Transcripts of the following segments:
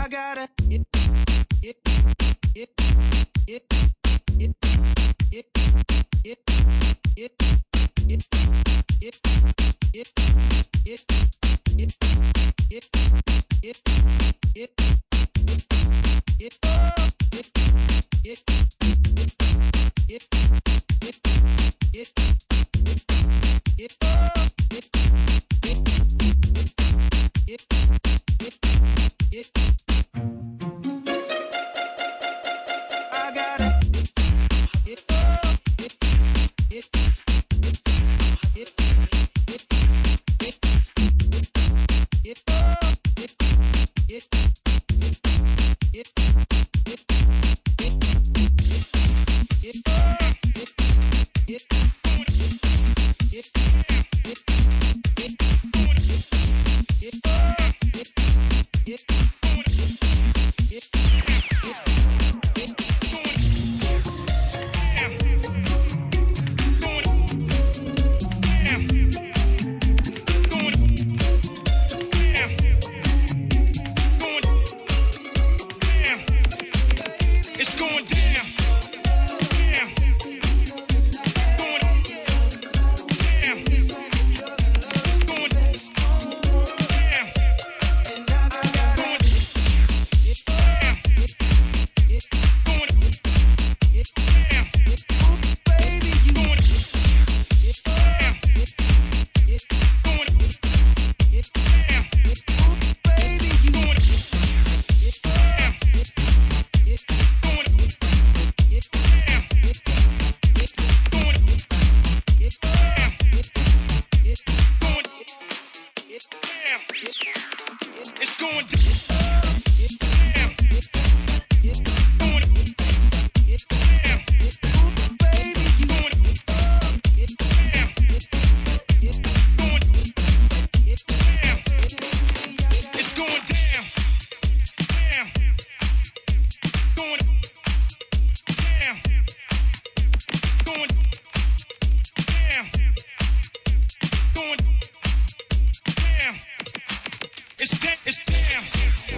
It's damn.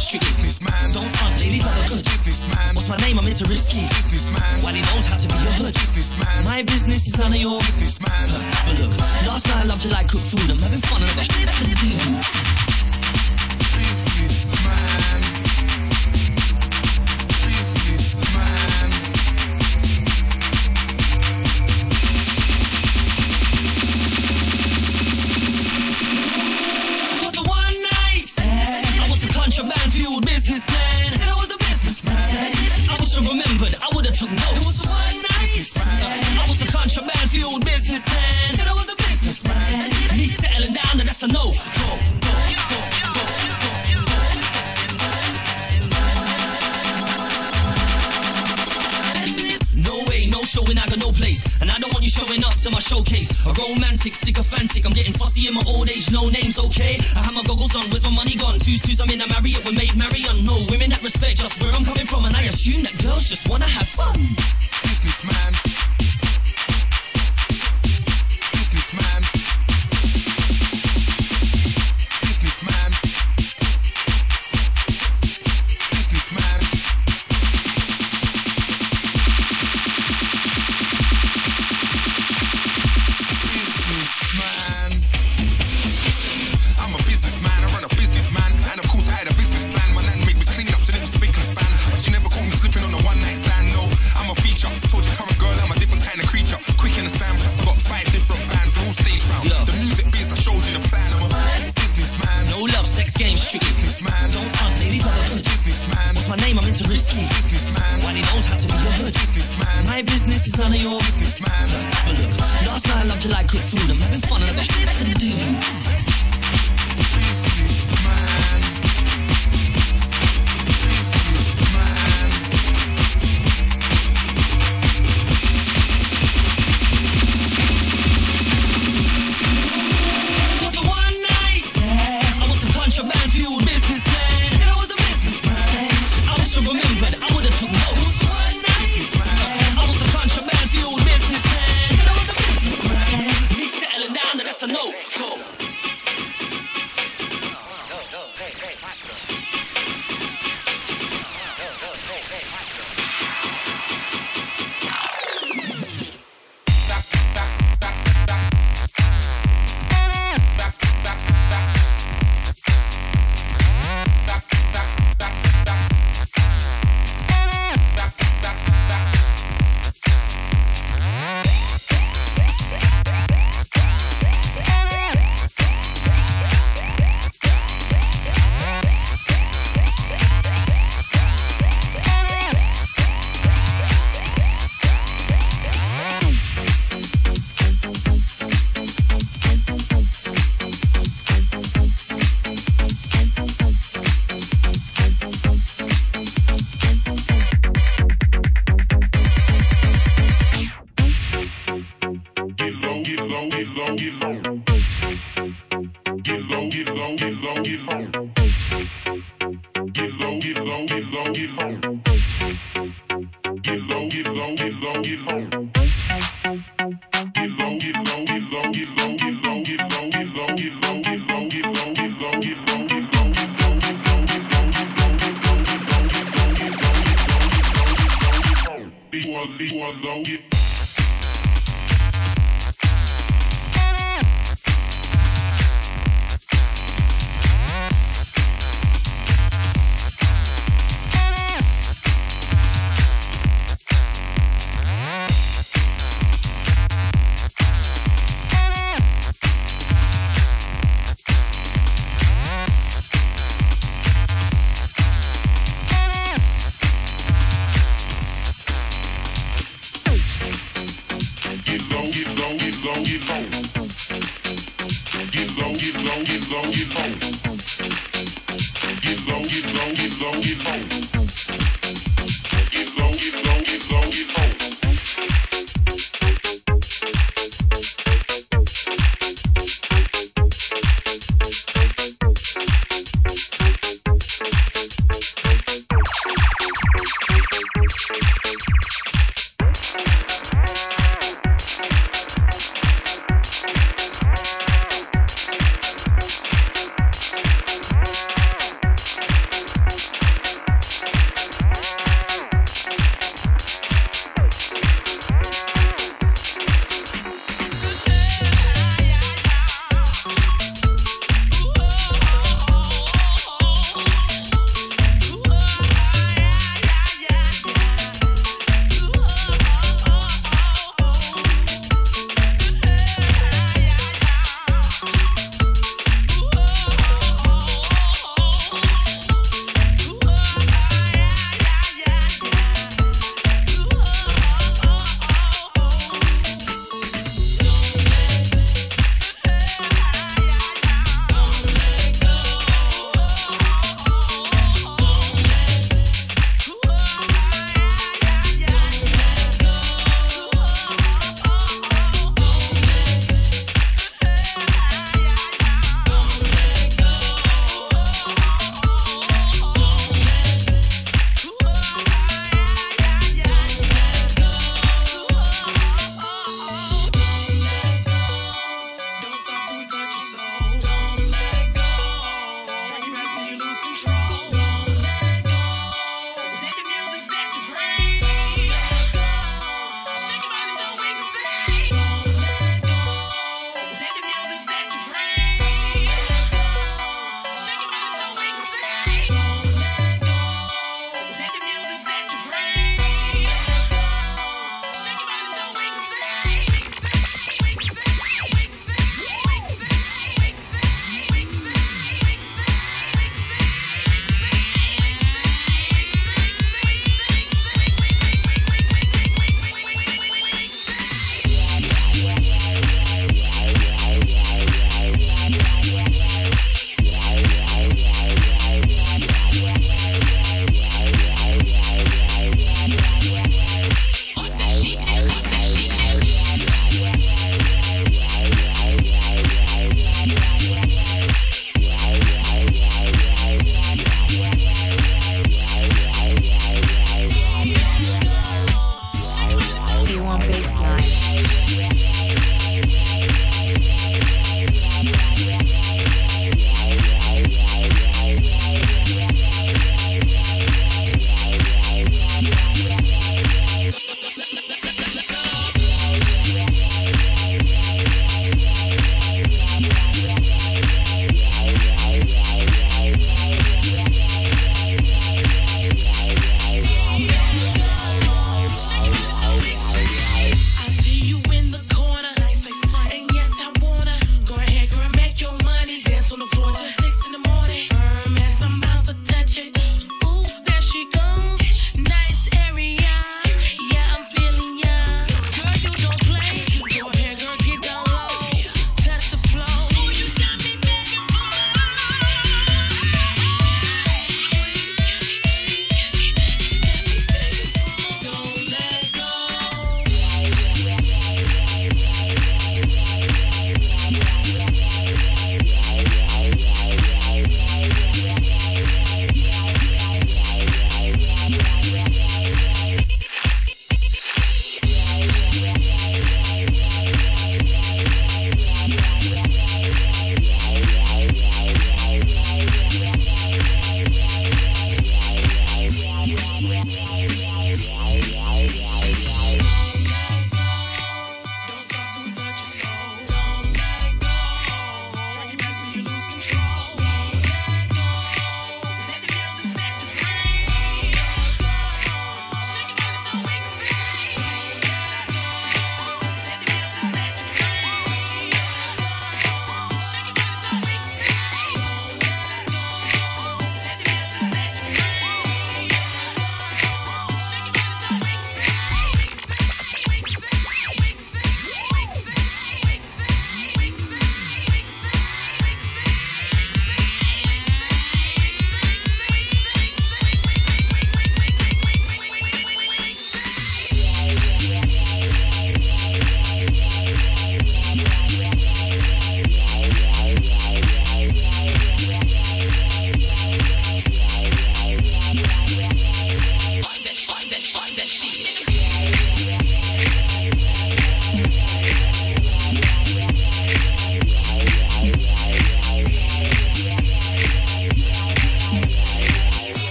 street. Businessman. Don't front, ladies love a good businessman. What's my name? I'm into risky. Businessman. Why he knows how to be a hood. Businessman. My business is none of your businessman. But look, last night I loved you like cook food. I'm having fun and I got shit to do. Businessman. Contraband-fueled businessman. Said I was a businessman. I wish I remembered, I would've took notes. It was a one night. I was a contraband-fueled businessman. Said I was a businessman. Me settling down, and that's a no. No showing, I got no place. And I don't want you showing up to my showcase. A romantic, sycophantic, I'm getting fussy in my old age, no names, okay? I have my goggles on, where's my money gone? Twos, I'm in a Marriott, we're made Marion. No women that respect just where I'm coming from. And I assume that girls just wanna have fun. Businessman. Businessman. Businessman. Businessman. I'm a businessman, I run a business, man. And of course I had a business plan. My nan made me clean up till it was spick and span. But she never caught me slipping on a one night stand, no. I'm a feature, told your current girl I'm a different kind of creature. Quick in the sand, plus I got 5 different bands, they're all stage round. The music biz, I showed you the plan. I'm a businessman. No love, sex, game, street. Businessman. Don't front, ladies love a good businessman. What's my name? I'm into risky. Businessman. Why he knows how to be a hood. Businessman. My business is none of your businessman. But look, last night I loved you like cook food. I'm having fun and I got shit to do. Contraband-fueled businessman. Said I was a businessman. I wish I remembered, I would've took notes. I was a contraband-fueled businessman. Said I was a businessman. Me settling down, and that's a no. Go.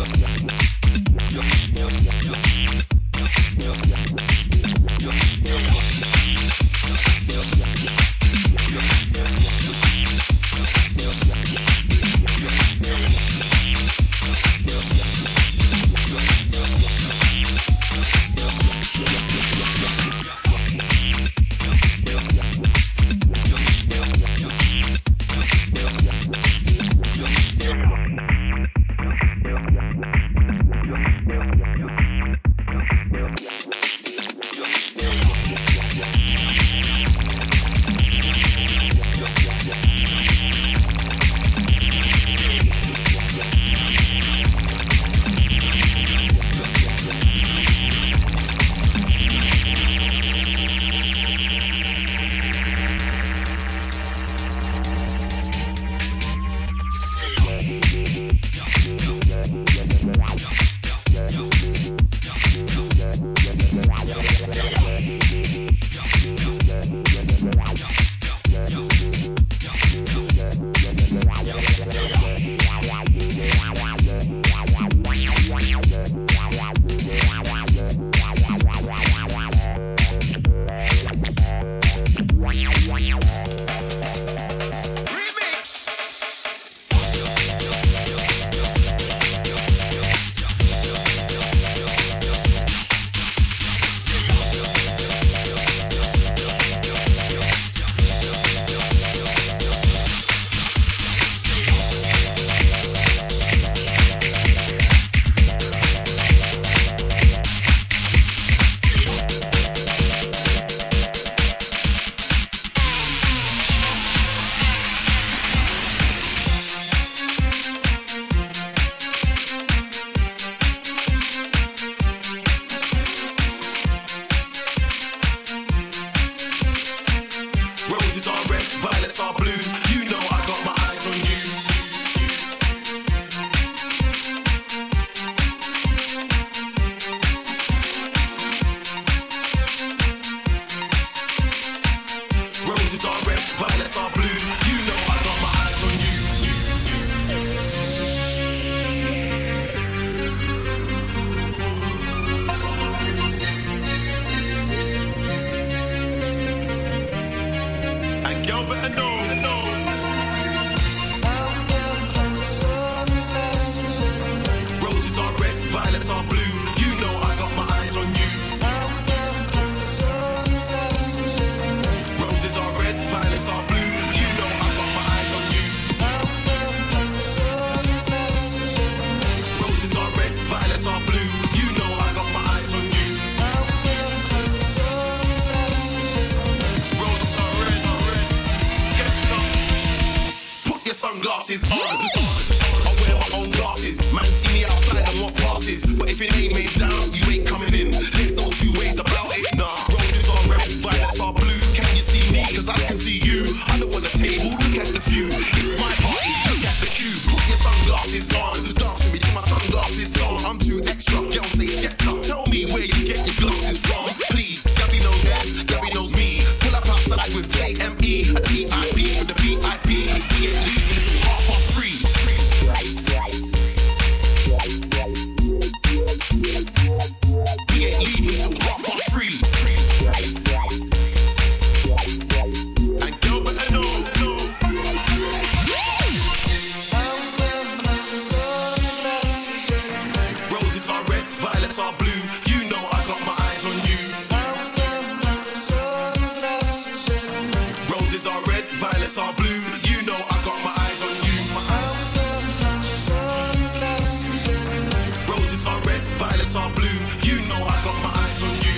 Sunglasses on. I wear my own glasses. Man, see me outside and what passes. But if it ain't made down, you ain't coming in. There's no two ways about it. Nah, roses are red, violets are blue. Can you see me? Cause I can see you. I don't want a table, look at the view. It's my party, look at the queue. Put your sunglasses on. Dance with me till my sunglasses on. I'm too extra. Girl say Skepta. Tell me where you get your glasses from. Please, Gabby knows us, Gabby knows me. Pull up outside with JME, a TIP for the VIP. We ain't leaving till 3:30. We ain't leaving till 3:30. And girl better know. Roses are red, violets are blue. You know I got my eyes on you. Roses are red, violets are blue. You know I got my eyes on you. Roses are red, violets are blue. You know I got my eyes on you.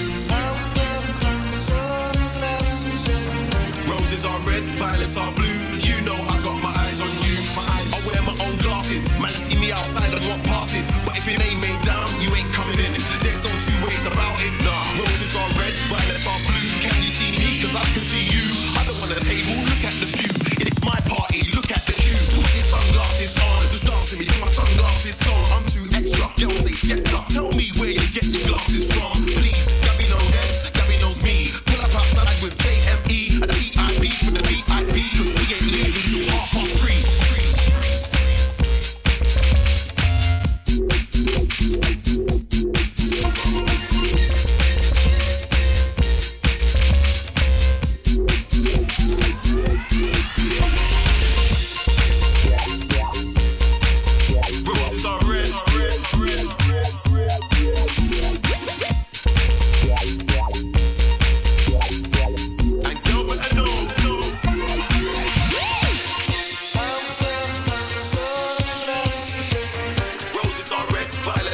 Roses are red, violets are blue. You know I got my eyes on you. I wear my own glasses. Man, see me outside and what passes. But if it ain't made down, you ain't coming in. There's no two ways about it. Nah, roses are red, violets are blue. Can you see me? Cause I can see you. I don't want a table, look at the view. It's my party, look at the queue. Put your sunglasses on. Dance with me till my sunglasses on. I'm too extra. Girl say Skepta. Tell me where you get your glasses from. Please, Gabby knows us, Gabby knows me. Pull up outside with JME, a TIP for the VIP. Cause we ain't leaving till 3:30.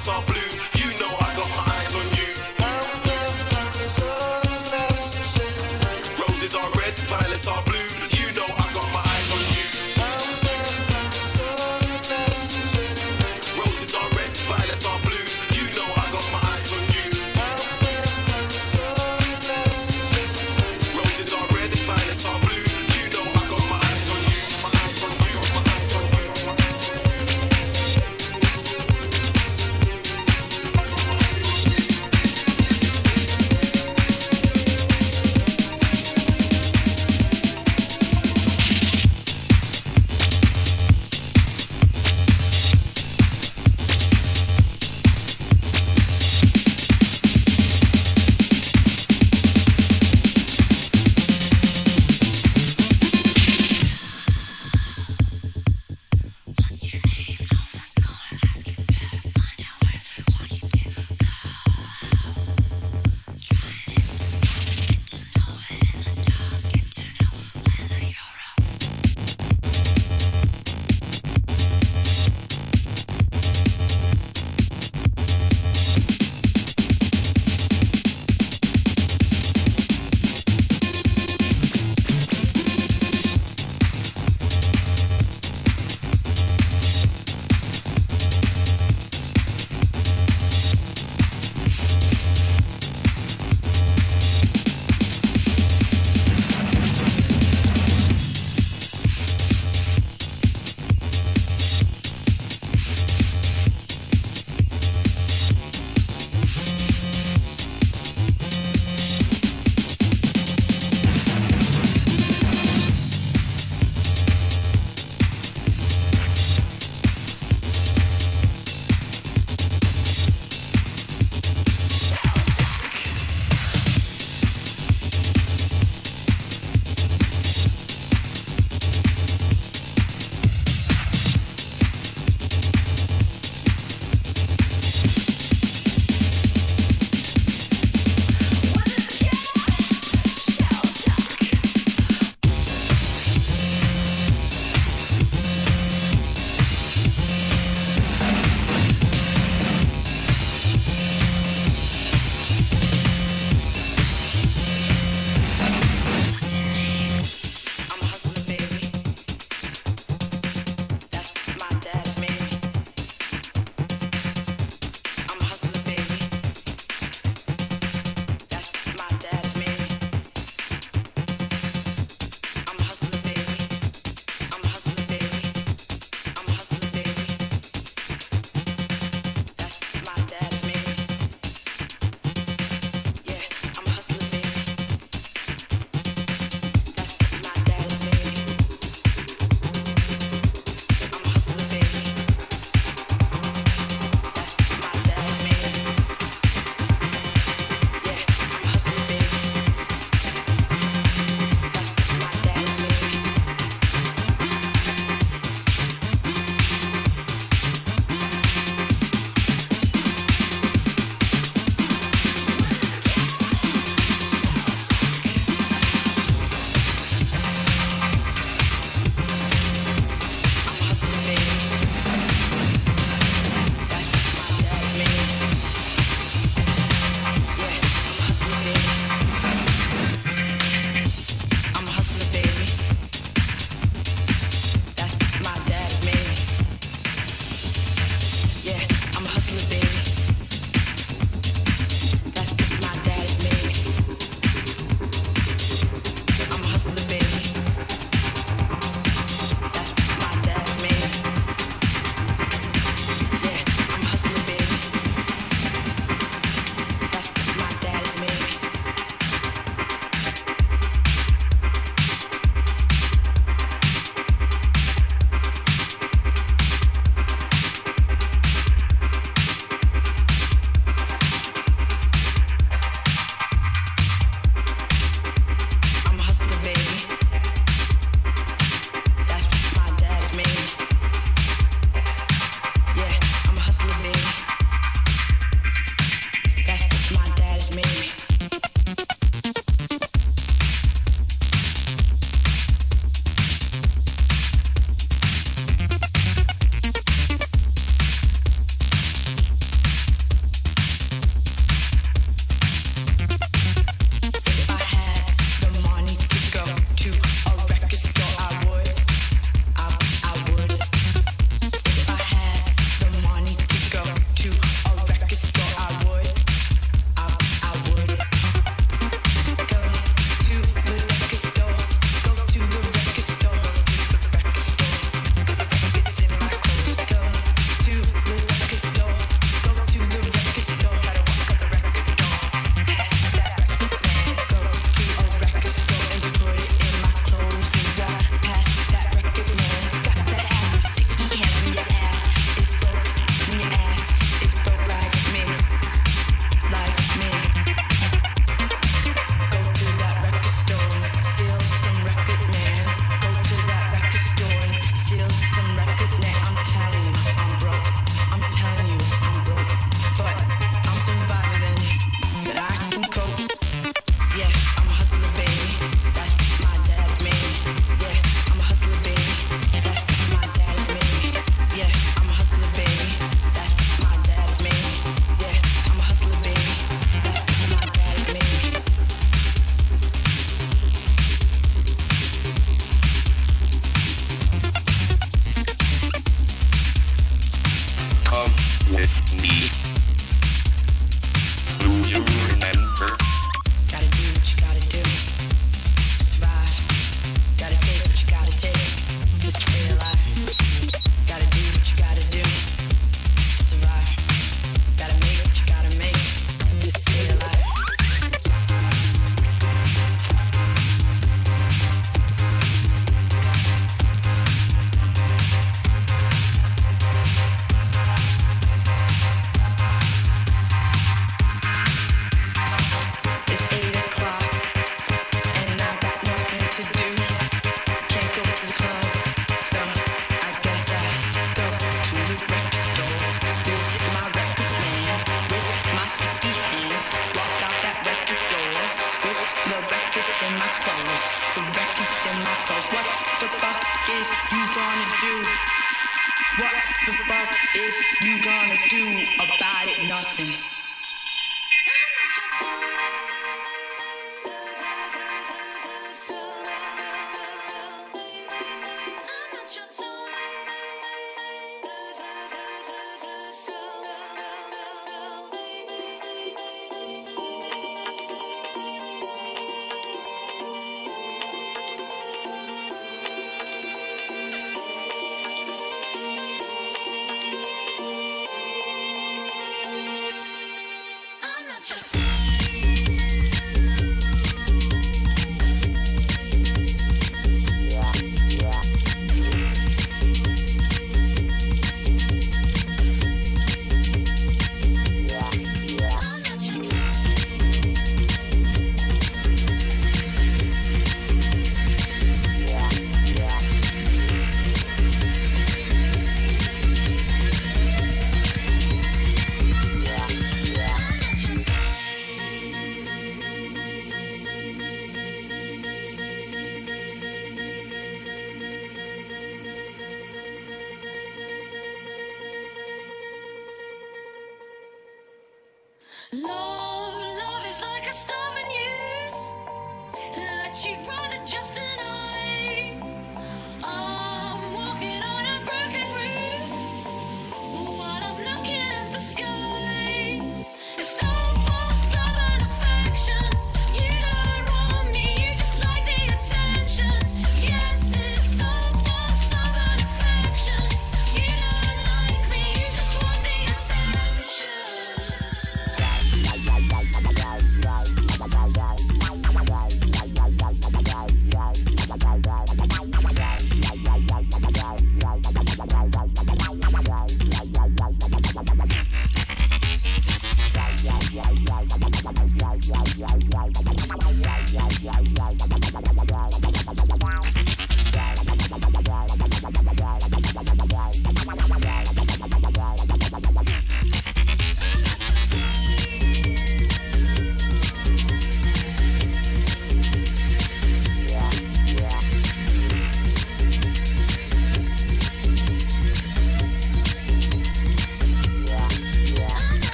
violets are blue. You know I got my eyes on you. Roses are red, violets are blue. You know I got my eyes on you. Roses are red, violets are blue. You know I got my eyes on you. Roses are red, violets are blue. You know I got my eyes on you. My eyes on you. My eyes on you.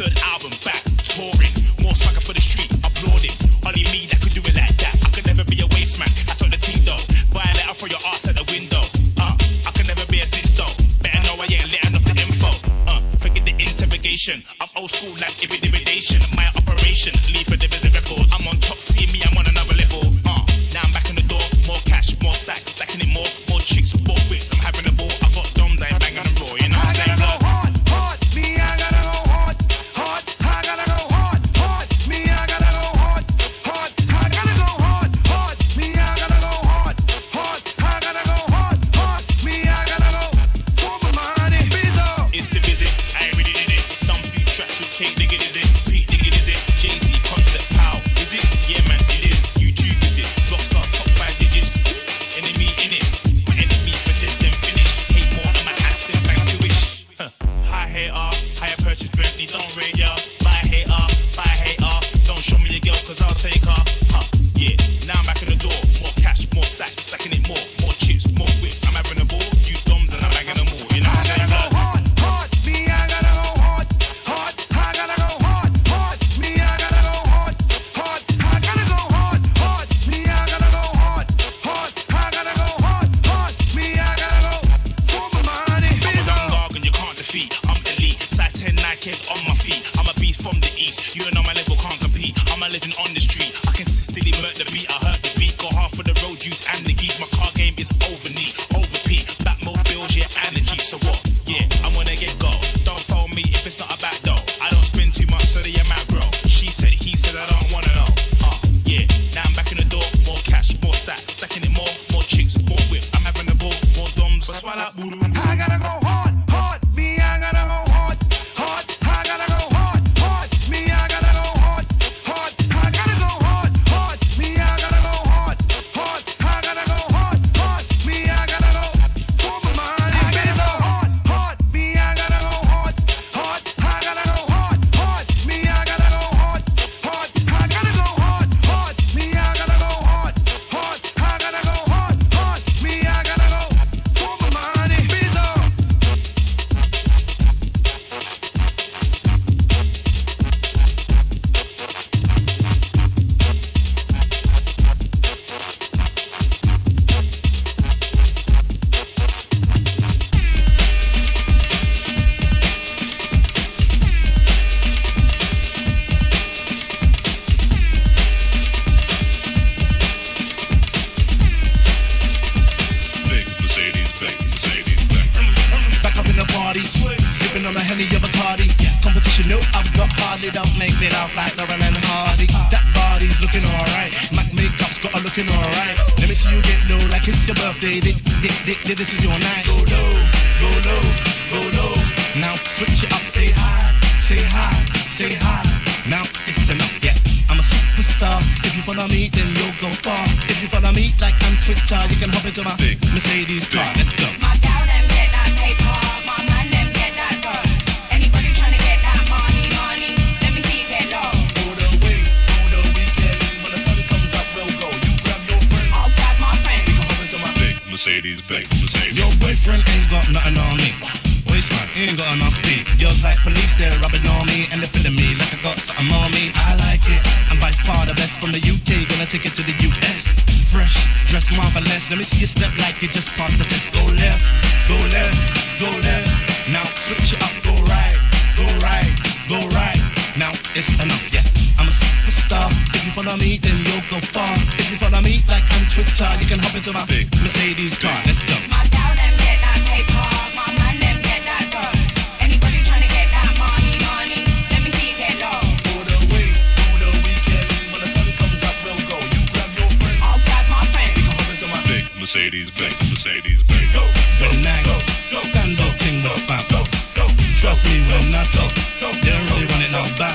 third album back, touring. More swagger for the street, applauding. Only me that could do it like that. I could never be a waste man. I thought the team though. Violate, I'll throw your ass out the window. I could never be a snitch though. Better know I ain't letting off the info. Forget the interrogation. I'm old school like intimidation. My operation, leave for the visit records. I'm on top, see me, I'm on another level. Now I'm back in the door, more cash, more stacks, stacking it more chicks, more whips. I'm having a ball. I got doms, I ain't banging them raw. You know what I'm saying? This is your night. Go low, go low, go low. Now switch it up, say hi, say hi, say hi. Now it's enough, yeah. I'm a superstar. If you follow me, then you'll go far. If you follow me like I'm Twitter, you can hop into my big Mercedes car. Let's go. My gal them get that paper, my man them get that dough. Anybody tryna get that money, let me see you get low. For the weekend, when the sun comes up, we'll go. You grab your friend, I'll grab my friend. we can hop into my big Mercedes, big. Your boyfriend ain't got nothing on me. Waste man, ain't got enough beat. Girls like police, they're rubbing on me and they're feeling me like I got something on me. I like it. I'm by far the best from the UK, gonna take it to the US. Fresh, dress marvelous. Let me see you step like you just passed the test. Go left, go left, go left. Now switch it up, go right, go right, go right. Now it's enough, yeah. I'm a superstar. If you follow me, then you'll go far. If you follow me like I'm Twitter, you can hop into my big Mercedes car. Let's go. My gal them get that paper, my man them get that dough. Anybody tryna get that money, let me see you get low. For the weekend, when the sun comes up, we'll go. You grab your friend, I'll grab my friend. we can hop into my Big Mercedes, big. go. When I go, stand up, ting with fam. Trust me when I talk, they don't really want it now bad.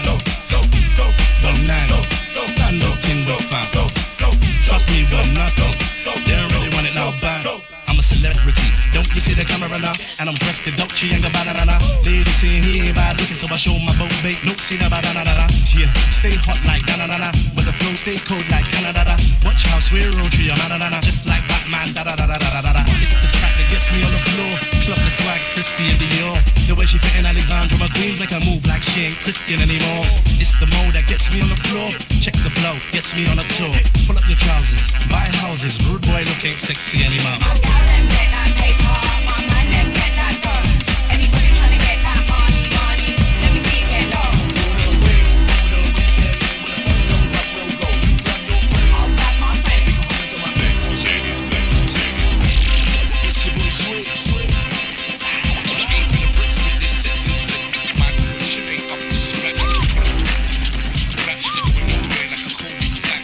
When I go, stand up, ting with fam. Trust me when I talk, they don't really want it now bad. I'm a celebrity, don't you see the camera now? And I'm dressed in Dolce and Gabbana. Ladies saying he ain't bad looking, so I show my boat bait. No, see that da-da-da-da. Yeah, stay hot like da-da-da-da, but the flow stay cold like Canada. Watch how swear on tree, I'm da-da-da-da. Just like Batman, da-da-da-da-da-da-da. It's the track that gets me on the floor. Club the swag, Christy and Dior. The way she fitting Alexandra McQueen's make her move like she ain't Christian anymore. It's the mode that gets me on the floor. Check the flow, gets me on a tour. Pull up your trousers, buy houses. Rude boy looking sexy anymore. My gal them get that paper, my man them get that dough. Anybody tryna get that money, money, let me see you get low. I'll grab my friend. Mercedes Benz. It's your boy Sweet, Sweet. Ain't been a Brit with this sexy slick. My shit ain't up to scratch. Scratch it with no way like a cold sack.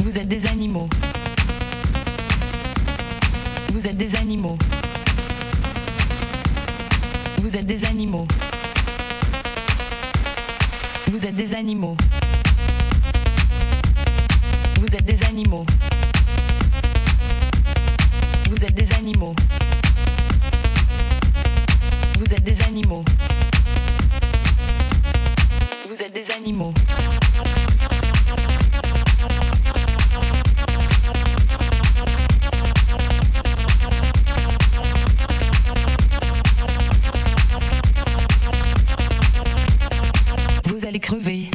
Vous êtes des animaux. Vous êtes des animaux. Vous êtes des animaux. Vous êtes des animaux. Vous êtes des animaux. Vous êtes des animaux. Vous êtes des animaux. Vous êtes des animaux. Vous allez crever.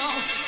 know.